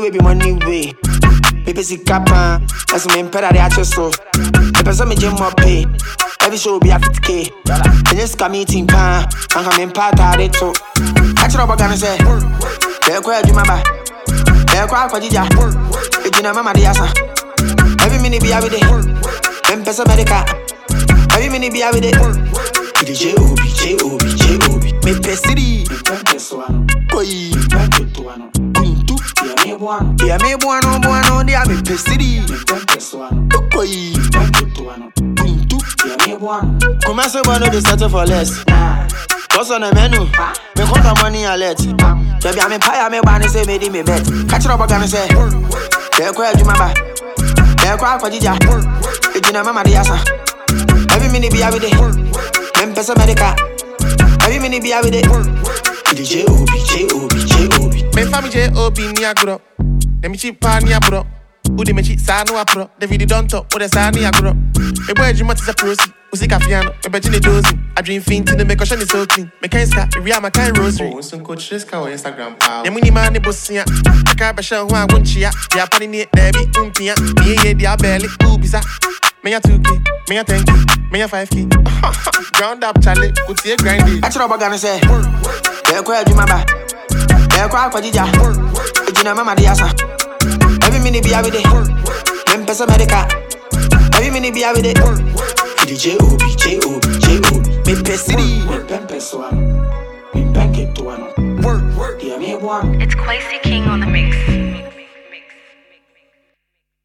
way be money way. People see capa, as me impera de acheso. The person me gym up pay. Every show be a 50K. And just come meeting pan, and come in part of it too. Actually, I'm gonna say, they're quite you, mama. They're quite for Gija. It's in a mama, the asa. Every minute be every day. Then Pesa Medica. Every minute be every day. J.O.B. Me Pesiri. Koi. Yeah, me buano, dia me Pesiri. Koi. Come on, so one they settle for less. What's on the menu? Me conta money alert. Baby, I'm a pie, me one say me bet. Catch it up again and say, they're quite you, mama. They're quite for Gija. It's in a mama, the asa. Every minute be every day. Then Pesa Medica. Every minute be every day. J.O.B. Me family J.O.B. Niagro. Let me cheap pan Niagro. Udi me cheap sano apro. The video don't talk. Ode sani agro. Me boy you must is a prosi. Usi kafiano. Me bet you dozy. I dream faint in the make ocean is so clean. Me can't stop. Me real my kind rosary. Oh, some coach this cow Instagram pal. The money man the bossiya. I can't be sure who I want chia. They are panning it. They be umpia. Me they are barely ubisa. Me a 2K. Me a 10K. Me a 5K. Ground up Charlie. Put your grindy. That's what I'm gonna say. They're quite you, mama. They're quite for Gija. It's in a mama, the asa. Every minute be every day. Then Pesa Medica. Every minute be every day. J.O.B. Me Pesiri. It's Quasi King on the mix.